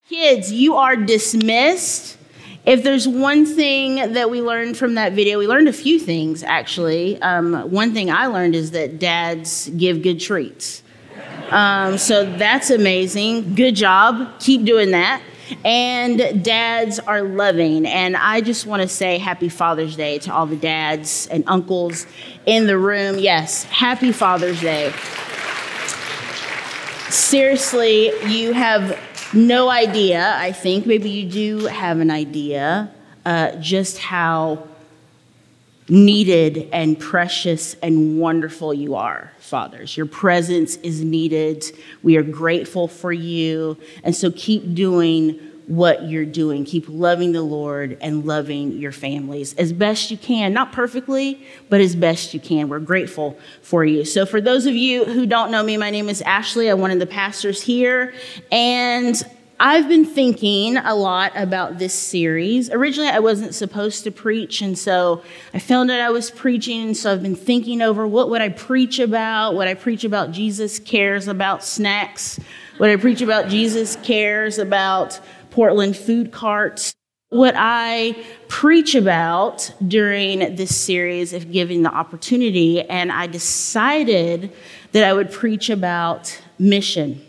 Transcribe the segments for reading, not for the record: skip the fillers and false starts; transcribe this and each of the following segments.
Kids, you are dismissed. If there's one thing that we learned from that video, we learned a few things, actually. One thing I learned is that dads give good treats. So that's amazing. Good job. Keep doing that. And dads are loving. And I just want to say happy Father's Day to all the dads and uncles in the room. Yes, happy Father's Day. Seriously, you have no idea, I think, maybe you do have an idea, just how needed and precious and wonderful you are, fathers. Your presence is needed. We are grateful for you. And so keep doing what you're doing. Keep loving the Lord and loving your families as best you can. Not perfectly, but as best you can. We're grateful for you. So for those of you who don't know me, my name is Ashley. I'm one of the pastors here. And I've been thinking a lot about this series. Originally, I wasn't supposed to preach, and so I found out I was preaching, and so I've been thinking over what would I preach about? Would I preach about Jesus cares about snacks? Would I preach about Jesus cares about Portland food carts? What I preach about during this series, if given the opportunity, and I decided that I would preach about mission.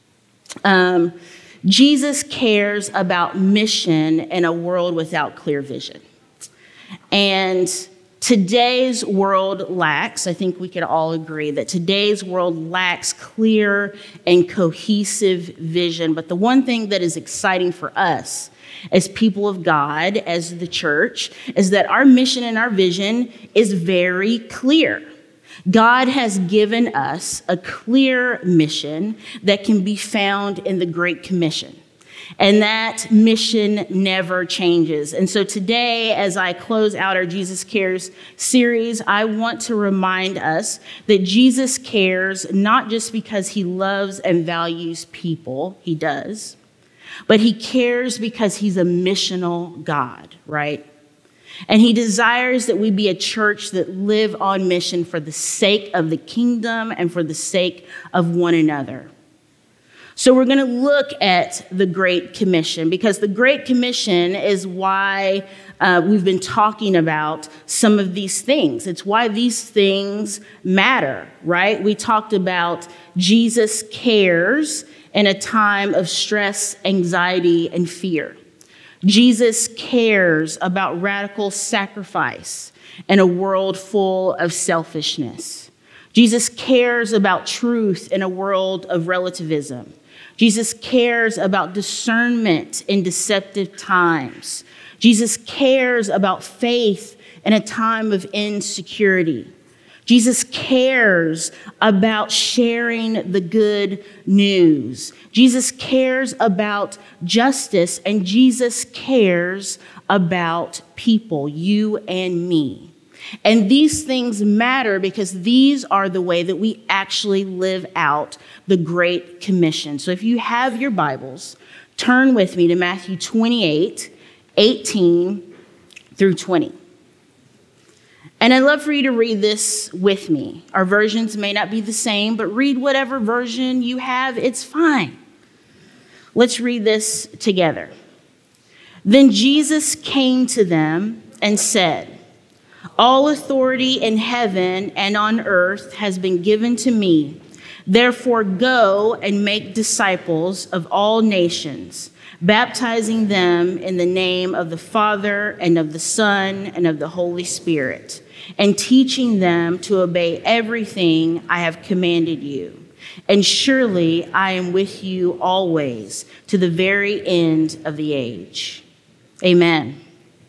Jesus cares about mission in a world without clear vision. And today's world lacks, I think we could all agree that today's world lacks clear and cohesive vision. But the one thing that is exciting for us as people of God, as the church, is that our mission and our vision is very clear. God has given us a clear mission that can be found in the Great Commission. And that mission never changes. And so today, as I close out our Jesus Cares series, I want to remind us that Jesus cares not just because he loves and values people, he does, but he cares because he's a missional God, right? And he desires that we be a church that live on mission for the sake of the kingdom and for the sake of one another. So we're going to look at the Great Commission, because the Great Commission is why we've been talking about some of these things. It's why these things matter, right? We talked about Jesus cares in a time of stress, anxiety, and fear. Jesus cares about radical sacrifice in a world full of selfishness. Jesus cares about truth in a world of relativism. Jesus cares about discernment in deceptive times. Jesus cares about faith in a time of insecurity. Jesus cares about sharing the good news. Jesus cares about justice, and Jesus cares about people, you and me. And these things matter because these are the way that we actually live out the Great Commission. So if you have your Bibles, turn with me to Matthew 28, 18 through 20. And I'd love for you to read this with me. Our versions may not be the same, but read whatever version you have. It's fine. Let's read this together. Then Jesus came to them and said, "All authority in heaven and on earth has been given to me. Therefore, go and make disciples of all nations, baptizing them in the name of the Father and of the Son and of the Holy Spirit, and teaching them to obey everything I have commanded you. And surely I am with you always to the very end of the age." Amen.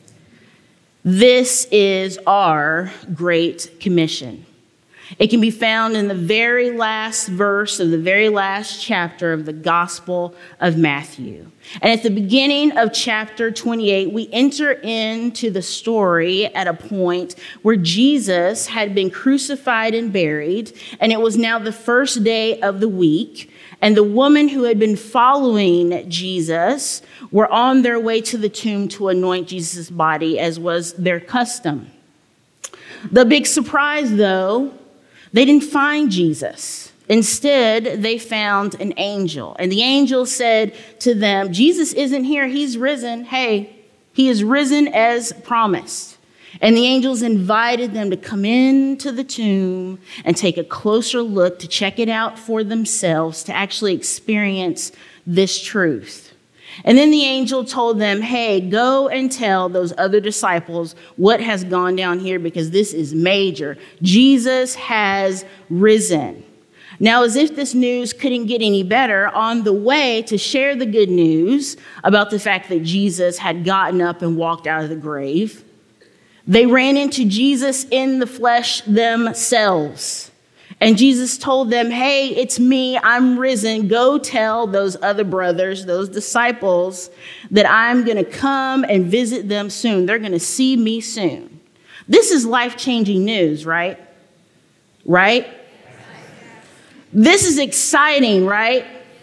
This is our Great Commission. It can be found in the very last verse of the very last chapter of the Gospel of Matthew. And at the beginning of chapter 28, we enter into the story at a point where Jesus had been crucified and buried, and it was now the first day of the week. And the woman who had been following Jesus were on their way to the tomb to anoint Jesus' body, as was their custom. The big surprise, though, they didn't find Jesus. Instead, they found an angel. And the angel said to them, Jesus isn't here, he's risen. Hey, he is risen as promised. And the angels invited them to come into the tomb and take a closer look, to check it out for themselves, to actually experience this truth. And then the angel told them, hey, go and tell those other disciples what has gone down here, because this is major. Jesus has risen. Now, as if this news couldn't get any better, on the way to share the good news about the fact that Jesus had gotten up and walked out of the grave, they ran into Jesus in the flesh themselves. And Jesus told them, hey, it's me, I'm risen. Go tell those other brothers, those disciples, that I'm going to come and visit them soon. They're going to see me soon. This is life-changing news, right? Right? This is exciting, right?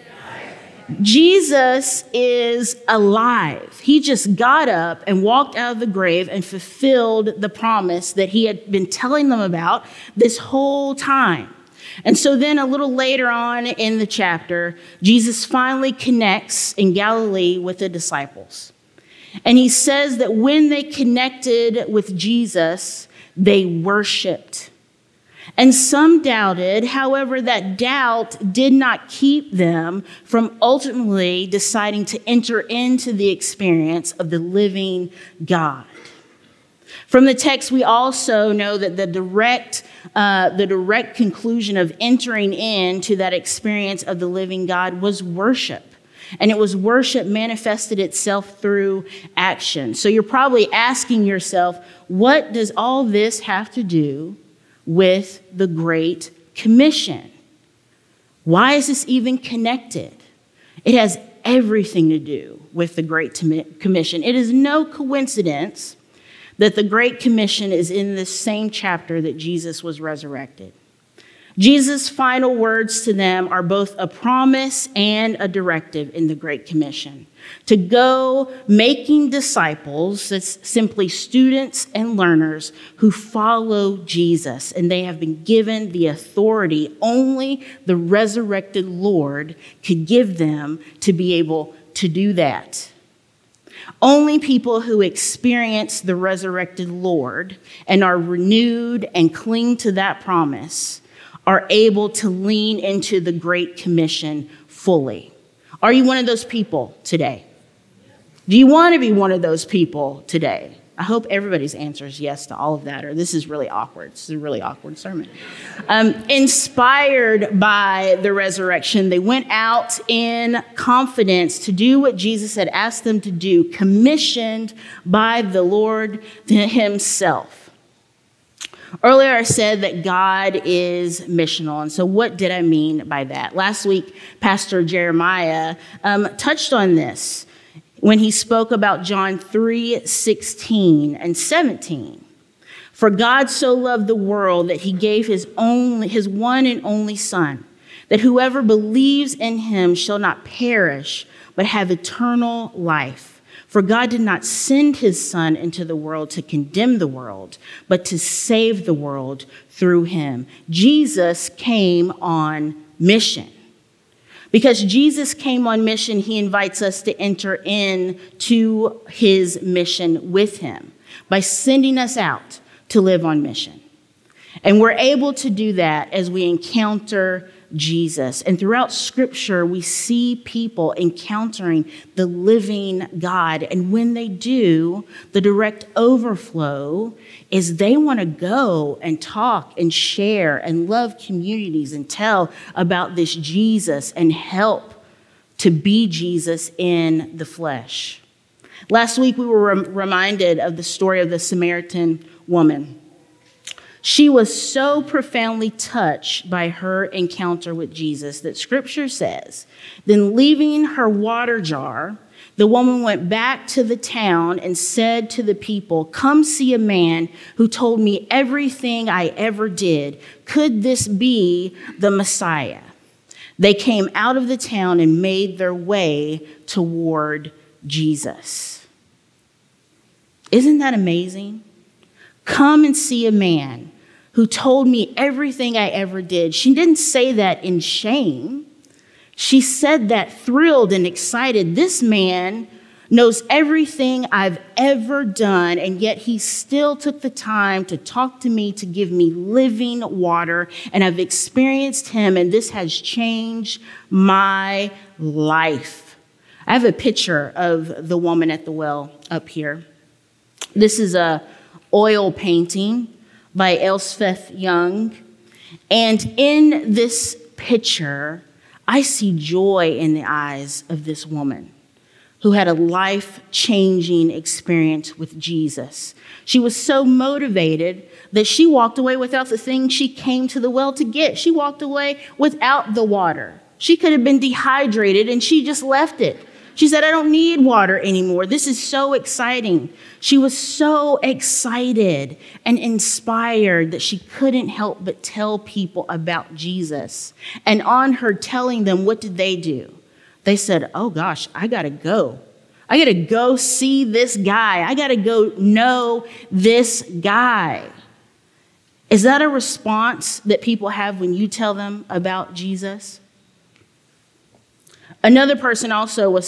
Jesus is alive. He just got up and walked out of the grave and fulfilled the promise that he had been telling them about this whole time. And so then a little later on in the chapter, Jesus finally connects in Galilee with the disciples. And he says that when they connected with Jesus, they worshiped. And some doubted. However, that doubt did not keep them from ultimately deciding to enter into the experience of the living God. From the text, we also know that the direct conclusion of entering into that experience of the living God was worship. And it was worship manifested itself through action. So you're probably asking yourself, what does all this have to do with the Great Commission? Why is this even connected? It has everything to do with the Great Commission. It is no coincidence that the Great Commission is in this same chapter that Jesus was resurrected. Jesus' final words to them are both a promise and a directive in the Great Commission. To go making disciples, that's simply students and learners who follow Jesus. And they have been given the authority only the resurrected Lord could give them to be able to do that. Only people who experience the resurrected Lord and are renewed and cling to that promise are able to lean into the Great Commission fully. Are you one of those people today? Do you want to be one of those people today? I hope everybody's answer is yes to all of that, or this is really awkward. This is a really awkward sermon. Inspired by the resurrection, they went out in confidence to do what Jesus had asked them to do, commissioned by the Lord himself. Earlier, I said that God is missional. And so what did I mean by that? Last week, Pastor Jeremiah touched on this when he spoke about John 3:16 and 17. For God so loved the world that he gave his one and only Son, that whoever believes in him shall not perish, but have eternal life. For God did not send his Son into the world to condemn the world, but to save the world through him. Jesus came on mission. Because Jesus came on mission, he invites us to enter into his mission with him by sending us out to live on mission. And we're able to do that as we encounter Jesus. And throughout Scripture, we see people encountering the living God. And when they do, the direct overflow is they want to go and talk and share and love communities and tell about this Jesus and help to be Jesus in the flesh. Last week, we were reminded of the story of the Samaritan woman. She was so profoundly touched by her encounter with Jesus that Scripture says, then leaving her water jar, the woman went back to the town and said to the people, come see a man who told me everything I ever did. Could this be the Messiah? They came out of the town and made their way toward Jesus. Isn't that amazing? Come and see a man who told me everything I ever did. She didn't say that in shame. She said that thrilled and excited. This man knows everything I've ever done, and yet he still took the time to talk to me, to give me living water, and I've experienced him, and this has changed my life. I have a picture of the woman at the well up here. This is a oil painting by Elspeth Young, and in this picture, I see joy in the eyes of this woman who had a life-changing experience with Jesus. She was so motivated that she walked away without the thing she came to the well to get. She walked away without the water. She could have been dehydrated, and she just left it. She said, I don't need water anymore. This is so exciting. She was so excited and inspired that she couldn't help but tell people about Jesus. And on her telling them, what did they do? They said, oh gosh, I gotta go. I gotta go see this guy. I gotta go know this guy. Is that a response that people have when you tell them about Jesus? Another person also was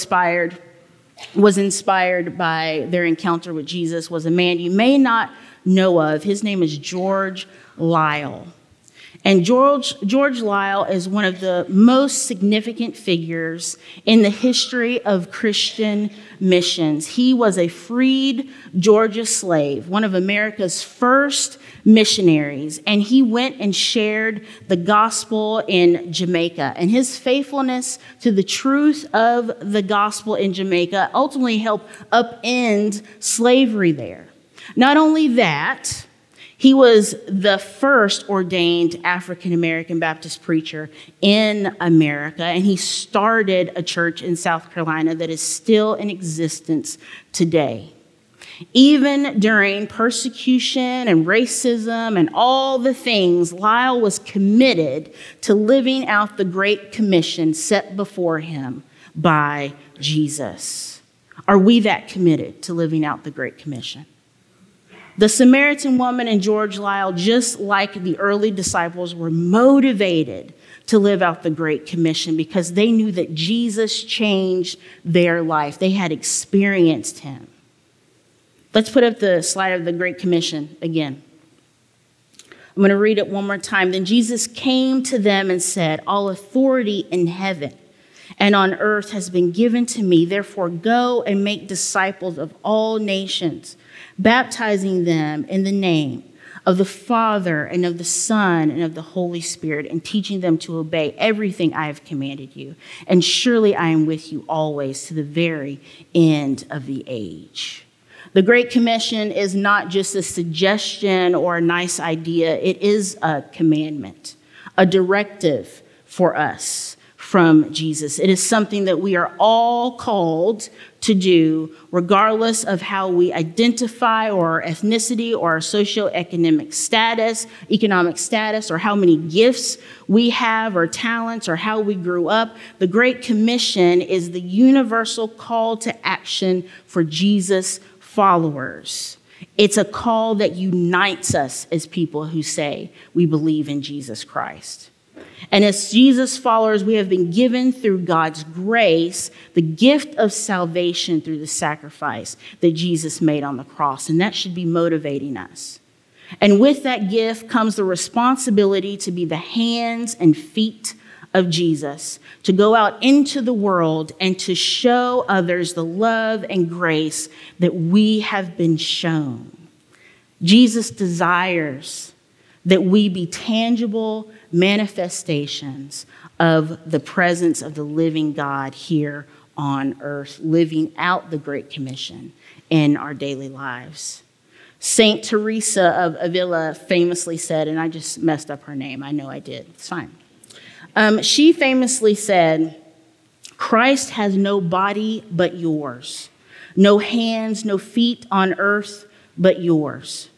inspired by their encounter with Jesus was a man you may not know of. His name is George Liele. And George Liele is one of the most significant figures in the history of Christian missions. He was a freed Georgia slave, one of America's first missionaries, and he went and shared the gospel in Jamaica. And his faithfulness to the truth of the gospel in Jamaica ultimately helped upend slavery there. Not only that, he was the first ordained African-American Baptist preacher in America, and he started a church in South Carolina that is still in existence today. Even during persecution and racism and all the things, Liele was committed to living out the Great Commission set before him by Jesus. Are we that committed to living out the Great Commission? The Samaritan woman and George Liele, just like the early disciples, were motivated to live out the Great Commission because they knew that Jesus changed their life. They had experienced him. Let's put up the slide of the Great Commission again. I'm going to read it one more time. Then Jesus came to them and said, all authority in heaven and on earth has been given to me. Therefore, go and make disciples of all nations, baptizing them in the name of the Father and of the Son and of the Holy Spirit, and teaching them to obey everything I have commanded you. And surely I am with you always to the very end of the age. The Great Commission is not just a suggestion or a nice idea. It is a commandment, a directive for us from Jesus. It is something that we are all called to do, regardless of how we identify or our ethnicity or our socioeconomic status, or how many gifts we have or talents or how we grew up. The Great Commission is the universal call to action for Jesus' followers. It's a call that unites us as people who say we believe in Jesus Christ. And as Jesus followers, we have been given through God's grace the gift of salvation through the sacrifice that Jesus made on the cross. And that should be motivating us. And with that gift comes the responsibility to be the hands and feet of Jesus, to go out into the world and to show others the love and grace that we have been shown. Jesus desires that we be tangible manifestations of the presence of the living God here on earth, living out the Great Commission in our daily lives. Saint Teresa of Avila famously said, and I just messed up her name, I know I did, it's fine. She famously said, Christ has no body but yours, no hands, no feet on earth but yours.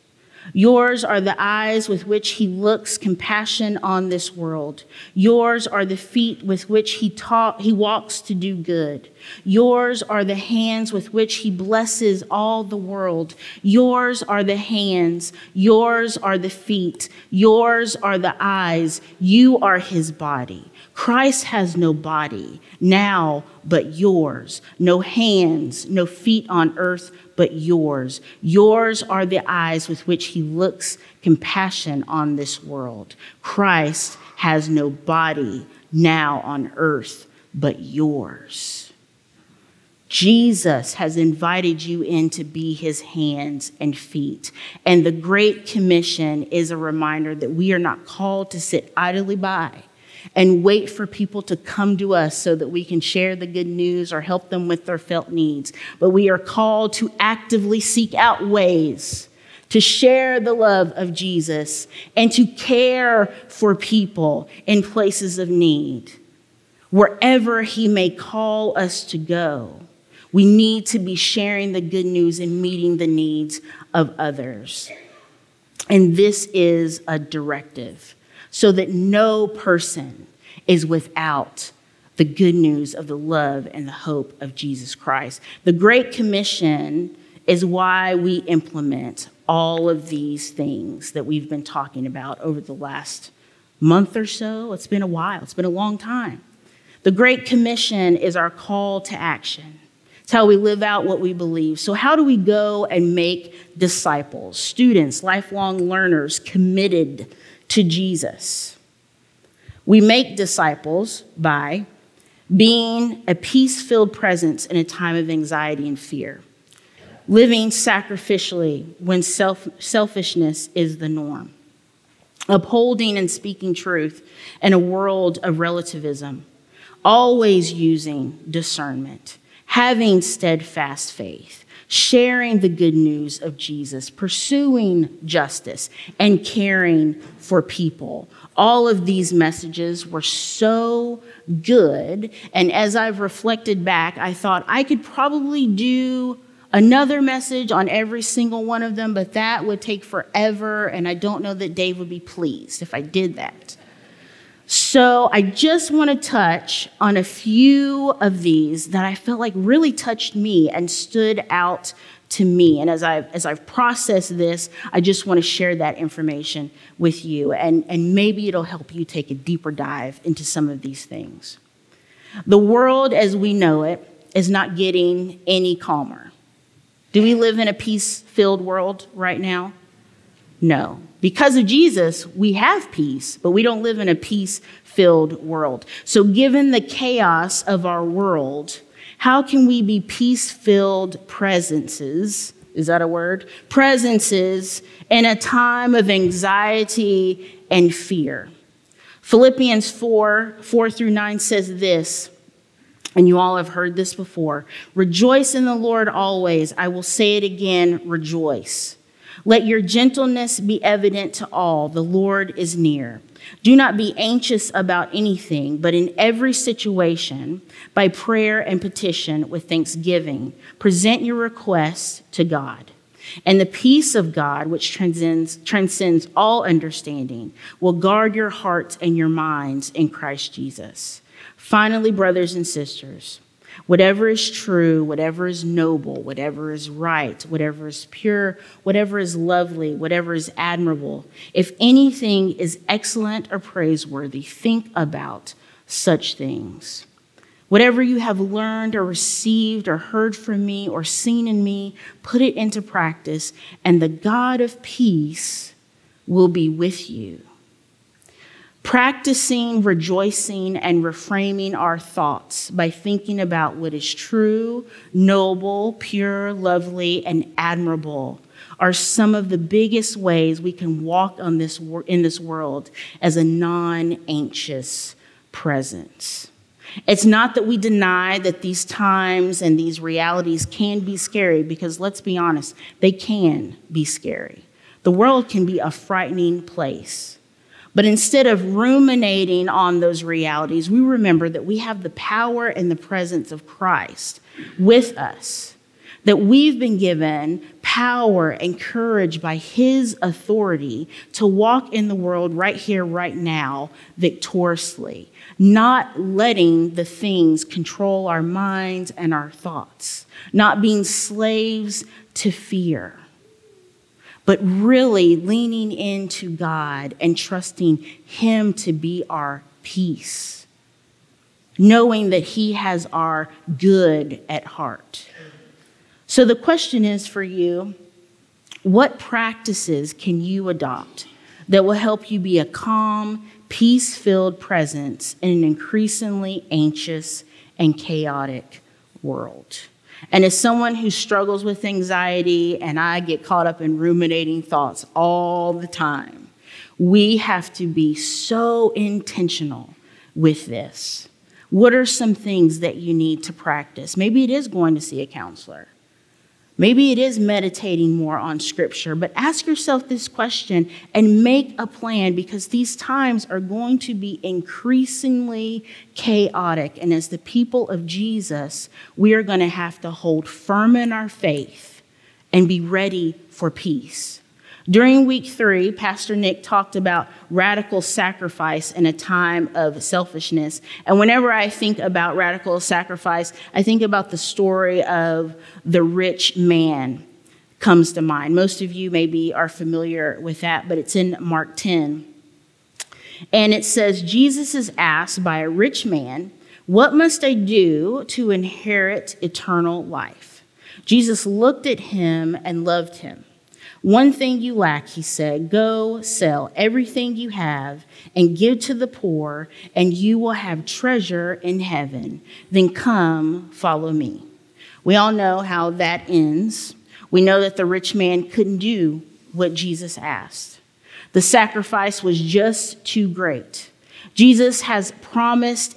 Yours are the eyes with which he looks compassion on this world. Yours are the feet with which he walks to do good. Yours are the hands with which he blesses all the world. Yours are the hands. Yours are the feet. Yours are the eyes. You are his body. Christ has no body now but yours. No hands, no feet on earth but yours. Yours are the eyes with which he looks compassion on this world. Christ has no body now on earth but yours. Jesus has invited you in to be his hands and feet. And the Great Commission is a reminder that we are not called to sit idly by and wait for people to come to us so that we can share the good news or help them with their felt needs. But we are called to actively seek out ways to share the love of Jesus and to care for people in places of need. Wherever he may call us to go, we need to be sharing the good news and meeting the needs of others. And this is a directive, so that no person is without the good news of the love and the hope of Jesus Christ. The Great Commission is why we implement all of these things that we've been talking about over the last month or so. It's been a while. It's been a long time. The Great Commission is our call to action. It's how we live out what we believe. So how do we go and make disciples, students, lifelong learners committed to Jesus? We make disciples by being a peace-filled presence in a time of anxiety and fear, living sacrificially when selfishness is the norm, upholding and speaking truth in a world of relativism, always using discernment, having steadfast faith, sharing the good news of Jesus, pursuing justice, and caring for people. All of these messages were so good. And as I've reflected back, I thought I could probably do another message on every single one of them, but that would take forever. And I don't know that Dave would be pleased if I did that. So I just want to touch on a few of these that I felt like really touched me and stood out to me. And as I've processed this, I just want to share that information with you. And maybe it'll help you take a deeper dive into some of these things. The world as we know it is not getting any calmer. Do we live in a peace-filled world right now? No. Because of Jesus, we have peace, but we don't live in a peace-filled world. So given the chaos of our world, how can we be peace-filled presences? Is that a word? Presences in a time of anxiety and fear. Philippians 4:4-9 says this, and you all have heard this before. Rejoice in the Lord always. I will say it again, rejoice. Let your gentleness be evident to all. The Lord is near. Do not be anxious about anything, but in every situation, by prayer and petition with thanksgiving, present your requests to God. And the peace of God, which transcends all understanding, will guard your hearts and your minds in Christ Jesus. Finally, brothers and sisters, whatever is true, whatever is noble, whatever is right, whatever is pure, whatever is lovely, whatever is admirable, if anything is excellent or praiseworthy, think about such things. Whatever you have learned or received or heard from me or seen in me, put it into practice, and the God of peace will be with you. Practicing, rejoicing, and reframing our thoughts by thinking about what is true, noble, pure, lovely, and admirable are some of the biggest ways we can walk in this world as a non-anxious presence. It's not that we deny that these times and these realities can be scary, because let's be honest, they can be scary. The world can be a frightening place. But instead of ruminating on those realities, we remember that we have the power and the presence of Christ with us, that we've been given power and courage by his authority to walk in the world right here, right now, victoriously, not letting the things control our minds and our thoughts, not being slaves to fear, but really leaning into God and trusting him to be our peace, knowing that he has our good at heart. So the question is for you, what practices can you adopt that will help you be a calm, peace-filled presence in an increasingly anxious and chaotic world? And as someone who struggles with anxiety, and I get caught up in ruminating thoughts all the time, we have to be so intentional with this. What are some things that you need to practice? Maybe it is going to see a counselor. Maybe it is meditating more on scripture, but ask yourself this question and make a plan, because these times are going to be increasingly chaotic. And as the people of Jesus, we are going to have to hold firm in our faith and be ready for peace. During week 3, Pastor Nick talked about radical sacrifice in a time of selfishness. And whenever I think about radical sacrifice, I think about the story of the rich man comes to mind. Most of you maybe are familiar with that, but it's in Mark 10. And it says, Jesus is asked by a rich man, "What must I do to inherit eternal life?" Jesus looked at him and loved him. "One thing you lack," he said. "Go sell everything you have and give to the poor, and you will have treasure in heaven. Then come, follow me." We all know how that ends. We know that the rich man couldn't do what Jesus asked. The sacrifice was just too great. Jesus has promised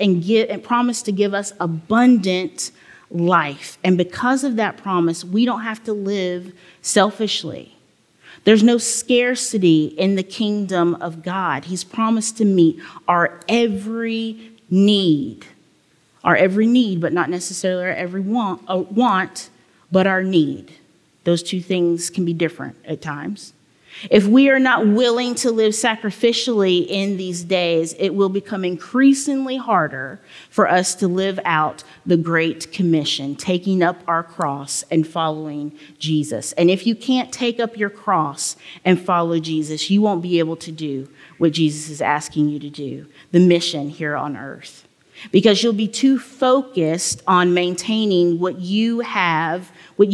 to give us abundant life. And because of that promise, we don't have to live selfishly. There's no scarcity in the kingdom of God. He's promised to meet our every need. Our every need, but not necessarily our every want, but our need. Those two things can be different at times. If we are not willing to live sacrificially in these days, it will become increasingly harder for us to live out the Great Commission, taking up our cross and following Jesus. And if you can't take up your cross and follow Jesus, you won't be able to do what Jesus is asking you to do, the mission here on earth. Because you'll be too focused on maintaining what you have.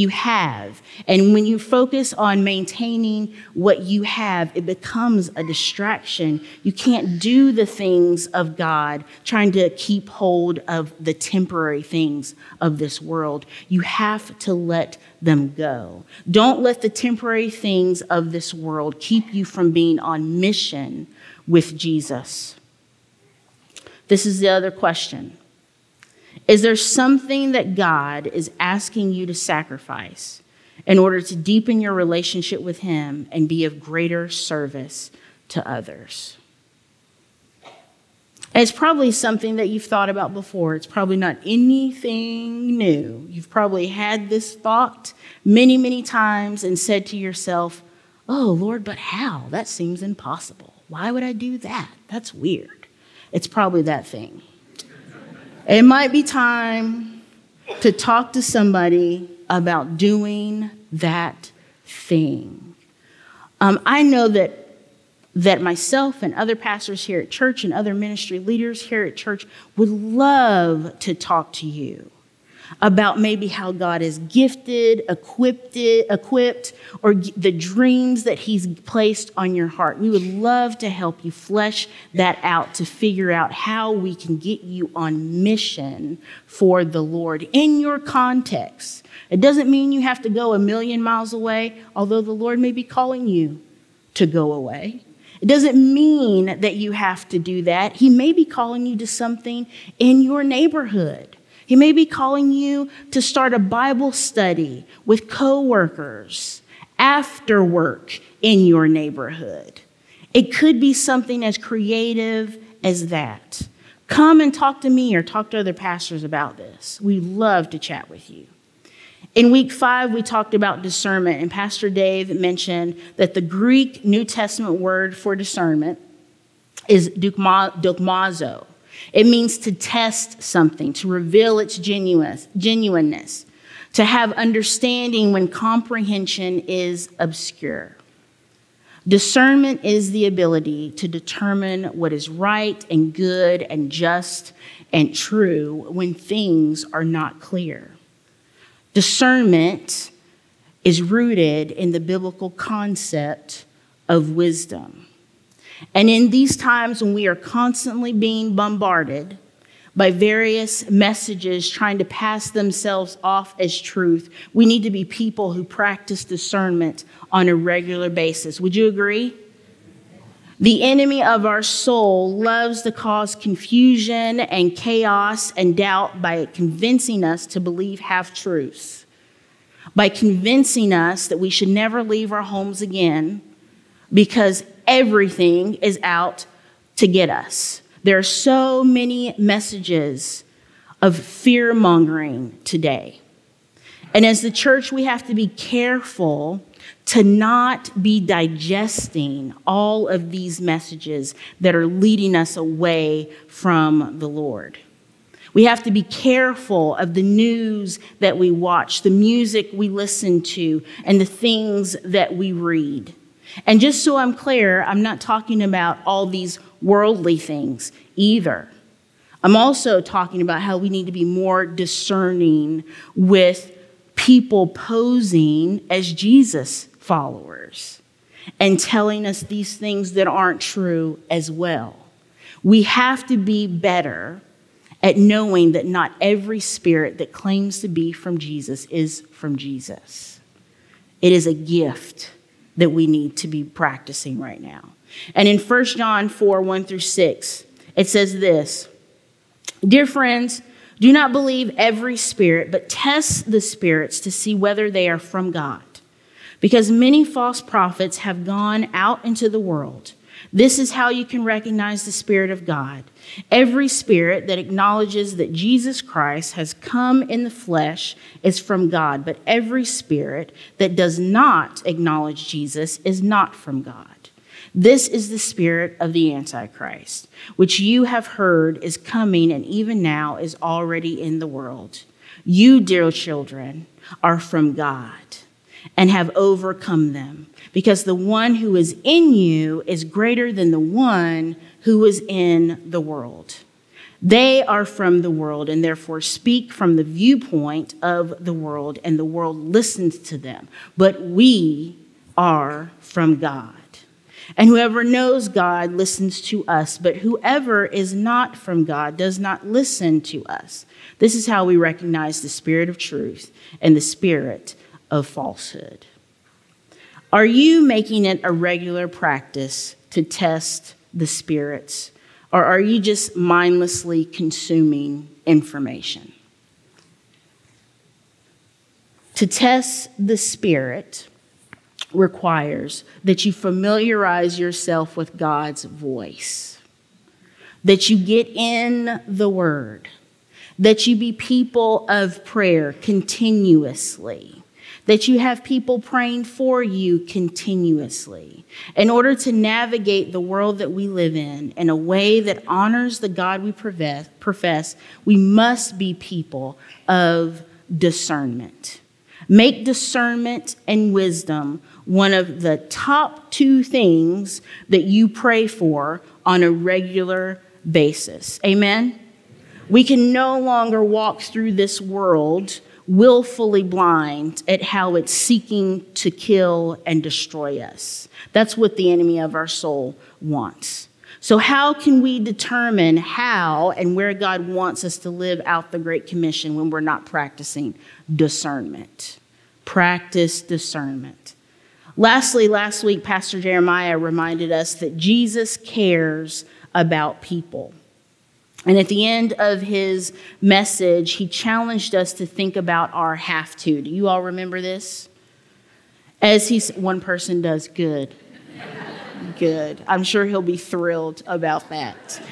And when you focus on maintaining what you have, it becomes a distraction. You can't do the things of God, trying to keep hold of the temporary things of this world. You have to let them go. Don't let the temporary things of this world keep you from being on mission with Jesus. This is the other question. Is there something that God is asking you to sacrifice in order to deepen your relationship with him and be of greater service to others? And it's probably something that you've thought about before. It's probably not anything new. You've probably had this thought many, many times and said to yourself, "Oh, Lord, but how? That seems impossible. Why would I do that? That's weird." It's probably that thing. It might be time to talk to somebody about doing that thing. I know that myself and other pastors here at church and other ministry leaders here at church would love to talk to you about maybe how God is gifted, equipped, or the dreams that he's placed on your heart. We would love to help you flesh that out, to figure out how we can get you on mission for the Lord in your context. It doesn't mean you have to go 1,000,000 miles away, although the Lord may be calling you to go away. It doesn't mean that you have to do that. He may be calling you to something in your neighborhood. He may be calling you to start a Bible study with coworkers after work in your neighborhood. It could be something as creative as that. Come and talk to me or talk to other pastors about this. We'd love to chat with you. In week 5, we talked about discernment, and Pastor Dave mentioned that the Greek New Testament word for discernment is dogmazo. It means to test something, to reveal its genuineness, to have understanding when comprehension is obscure. Discernment is the ability to determine what is right and good and just and true when things are not clear. Discernment is rooted in the biblical concept of wisdom. And in these times when we are constantly being bombarded by various messages trying to pass themselves off as truth, we need to be people who practice discernment on a regular basis. Would you agree? The enemy of our soul loves to cause confusion and chaos and doubt by convincing us to believe half-truths, by convincing us that we should never leave our homes again because everything is out to get us. There are so many messages of fear-mongering today. And as the church, we have to be careful to not be digesting all of these messages that are leading us away from the Lord. We have to be careful of the news that we watch, the music we listen to, and the things that we read. And just so I'm clear, I'm not talking about all these worldly things either. I'm also talking about how we need to be more discerning with people posing as Jesus followers and telling us these things that aren't true as well. We have to be better at knowing that not every spirit that claims to be from Jesus is from Jesus. It is a gift that we need to be practicing right now. And in 1 John 4, 1-6, it says this: "Dear friends, do not believe every spirit, but test the spirits to see whether they are from God. Because many false prophets have gone out into the world. This is how you can recognize the Spirit of God. Every spirit that acknowledges that Jesus Christ has come in the flesh is from God, but every spirit that does not acknowledge Jesus is not from God. This is the spirit of the Antichrist, which you have heard is coming and even now is already in the world. You, dear children, are from God and have overcome them, because the one who is in you is greater than the one who is in the world. They are from the world and therefore speak from the viewpoint of the world, and the world listens to them. But we are from God. And whoever knows God listens to us, but whoever is not from God does not listen to us. This is how we recognize the spirit of truth and the spirit of falsehood." Are you making it a regular practice to test the spirits, or are you just mindlessly consuming information? To test the spirit requires that you familiarize yourself with God's voice, that you get in the Word, that you be people of prayer continuously, that you have people praying for you continuously. In order to navigate the world that we live in a way that honors the God we profess, we must be people of discernment. Make discernment and wisdom one of the top 2 things that you pray for on a regular basis. Amen? We can no longer walk through this world willfully blind at how it's seeking to kill and destroy us. That's what the enemy of our soul wants. So how can we determine how and where God wants us to live out the Great Commission when we're not practicing discernment? Practice discernment. Lastly, last week, Pastor Jeremiah reminded us that Jesus cares about people. And at the end of his message, he challenged us to think about our have to. Do you all remember this? One person does, good. Good. I'm sure he'll be thrilled about that.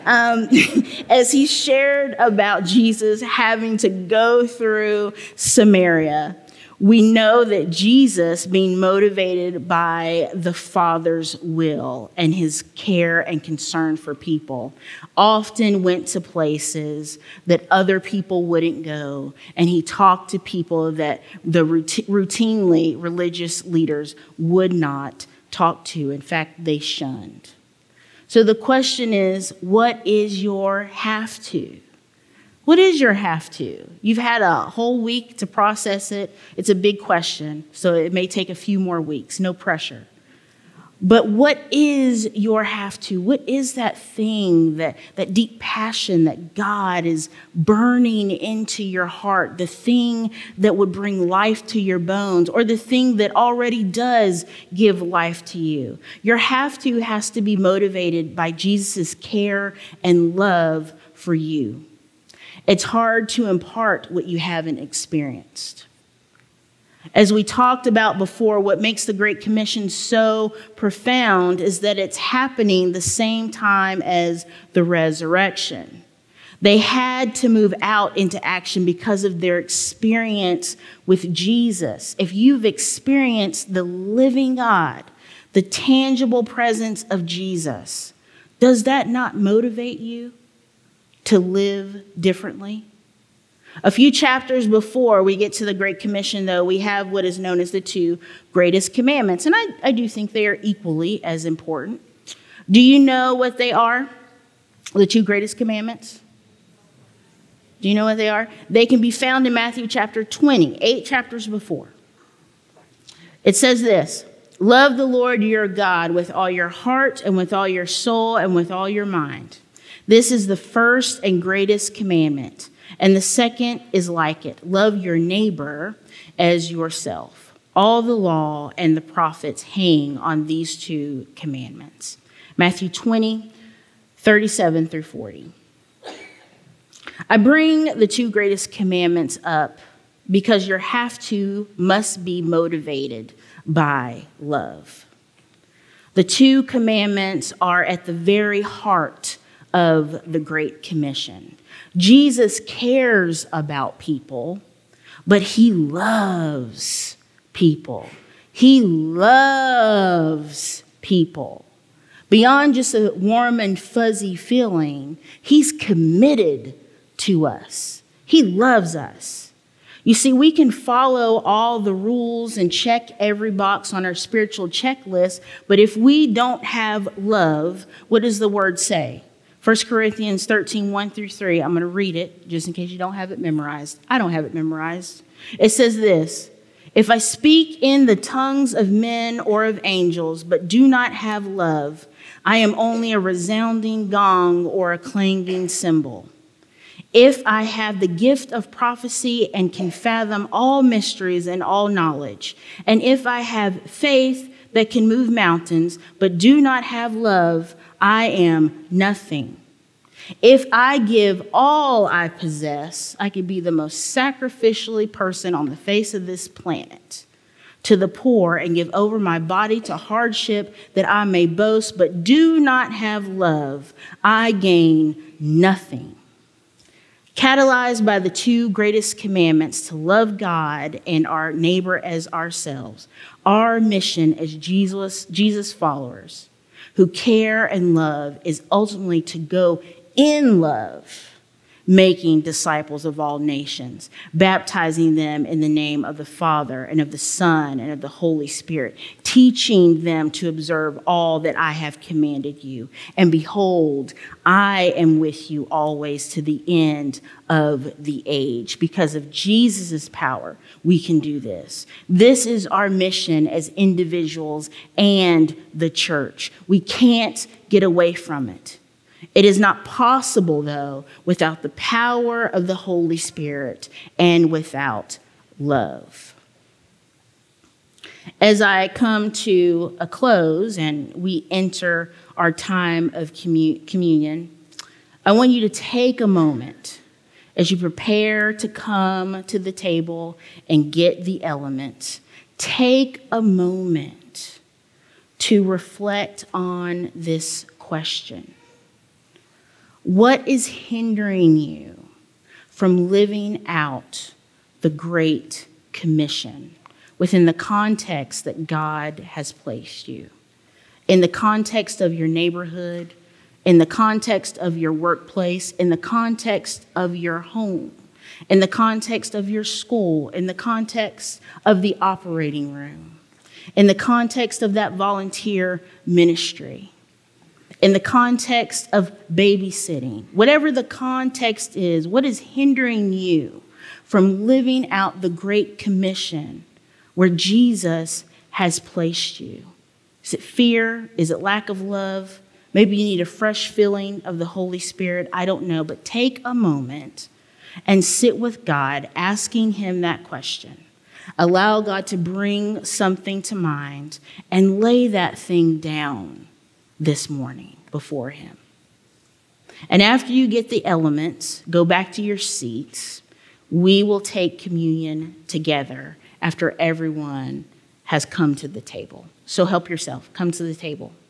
um, as he shared about Jesus having to go through Samaria. We know that Jesus, being motivated by the Father's will and his care and concern for people, often went to places that other people wouldn't go, and he talked to people that the routinely religious leaders would not talk to. In fact, they shunned. So the question is, what is your have to? What is your have to? You've had a whole week to process it. It's a big question, so it may take a few more weeks. No pressure. But what is your have to? What is that thing, that deep passion that God is burning into your heart, the thing that would bring life to your bones, or the thing that already does give life to you? Your have to has to be motivated by Jesus' care and love for you. It's hard to impart what you haven't experienced. As we talked about before, what makes the Great Commission so profound is that it's happening the same time as the resurrection. They had to move out into action because of their experience with Jesus. If you've experienced the living God, the tangible presence of Jesus, does that not motivate you to live differently? A few chapters before we get to the Great Commission, though, we have what is known as the two greatest commandments. And I do think they are equally as important. Do you know what they are? The two greatest commandments? Do you know what they are? They can be found in Matthew chapter 20, 8 chapters before. It says this: love the Lord your God with all your heart and with all your soul and with all your mind. This is the first and greatest commandment. And the second is like it: love your neighbor as yourself. All the law and the prophets hang on these two commandments. Matthew 20, 37 through 40. I bring the two greatest commandments up because your have to must be motivated by love. The two commandments are at the very heart of the Great Commission. Jesus cares about people, but he loves people. He loves people. Beyond just a warm and fuzzy feeling, he's committed to us. He loves us. You see, we can follow all the rules and check every box on our spiritual checklist, but if we don't have love, what does the word say? 1 Corinthians 13, 1 through 3. I'm going to read it just in case you don't have it memorized. I don't have it memorized. It says this: if I speak in the tongues of men or of angels, but do not have love, I am only a resounding gong or a clanging cymbal. If I have the gift of prophecy and can fathom all mysteries and all knowledge, and if I have faith that can move mountains, but do not have love, I am nothing. If I give all I possess, I could be the most sacrificially person on the face of this planet to the poor and give over my body to hardship that I may boast, but do not have love, I gain nothing. Catalyzed by the two greatest commandments to love God and our neighbor as ourselves, our mission as Jesus followers who care and love is ultimately to go in love, making disciples of all nations, baptizing them in the name of the Father and of the Son and of the Holy Spirit, teaching them to observe all that I have commanded you. And behold, I am with you always to the end of the age. Because of Jesus' power, we can do this. This is our mission as individuals and the church. We can't get away from it. It is not possible, though, without the power of the Holy Spirit and without love. As I come to a close and we enter our time of communion, I want you to take a moment as you prepare to come to the table and get the elements. Take a moment to reflect on this question. What is hindering you from living out the Great Commission within the context that God has placed you? In the context of your neighborhood, in the context of your workplace, in the context of your home, in the context of your school, in the context of the operating room, in the context of that volunteer ministry, in the context of babysitting, whatever the context is, what is hindering you from living out the Great Commission where Jesus has placed you? Is it fear? Is it lack of love? Maybe you need a fresh filling of the Holy Spirit. I don't know, but take a moment and sit with God, asking him that question. Allow God to bring something to mind and lay that thing down this morning before him. And after you get the elements, go back to your seats. We will take communion together after everyone has come to the table. So help yourself. Come to the table.